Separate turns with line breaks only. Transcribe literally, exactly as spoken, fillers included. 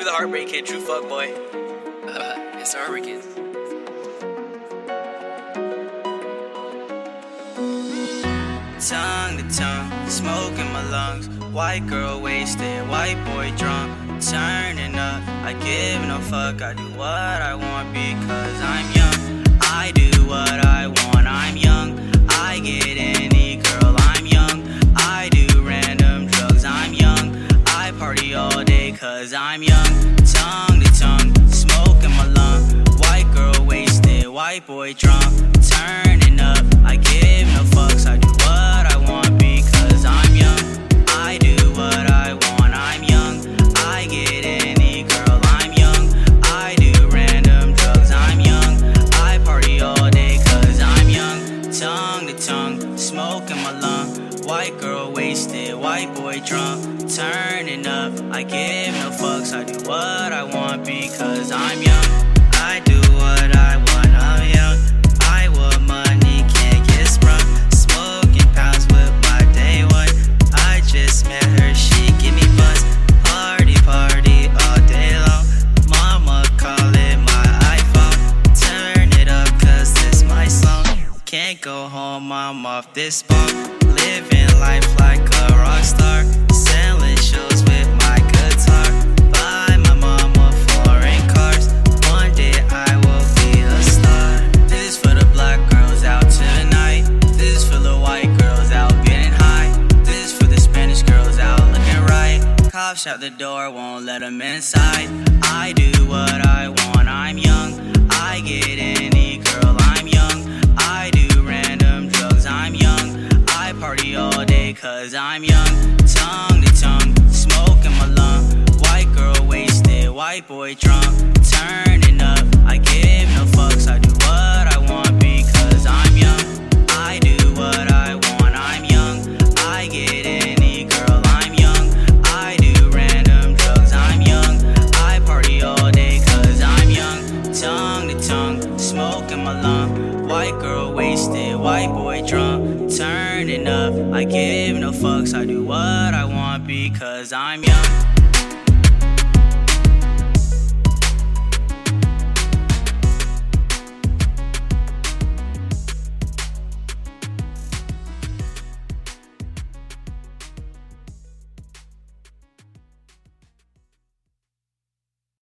the Heartbreak Kid, true fuck boy. Uh, it's the Heartbreak Kid. Tongue to tongue, smoke in my lungs. White girl wasted, white boy drunk. Turning up, I give no fuck. I do what I want because I'm young. I do what I want, I'm young. I get any girl, I'm young. I do random drugs, I'm young. I party all day cause I'm young. Tongue to tongue, smoke in my lung. White girl wasted, white boy drunk. Turning up, I give no fucks. I do what I want because I'm young. I do what I want, I'm young. I get any girl, I'm young. I do random drugs, I'm young. I party all day cause I'm young. Tongue to tongue, smoke in my lung. White girl wasted, white boy drunk. Turning up, I give no fucks. I do what I want because I'm young. I do what I want, I'm young. I want money, can't get sprung. Smoking pounds with my day one. I just met her, she give me buzz. Party, party all day long. Mama call it my iPhone. Turn it up cause this my song. Can't go home, I'm off this bunk. Living life like a rock star. Selling shows with my guitar. Buy my mama foreign cars. One day I will be a star. This is for the black girls out tonight. This is for the white girls out getting high. This is for the Spanish girls out looking right. Cops out the door, won't let them inside. I do what I want, I'm young. I get any girl, I'm young. I do random drugs, I'm young. I party all day cause I'm young. Tongue to tongue, smoke in my lung. White girl wasted, white boy drunk. Turning up, I give no fucks. I do what I want because I'm young. I do what I want, I'm young. I get any girl, I'm young. I do random drugs, I'm young. I party all day cause I'm young. Tongue to tongue, smoke in my lung. White girl wasted, white boy drunk. Turning up, I give no fucks. I do what I want because I'm young.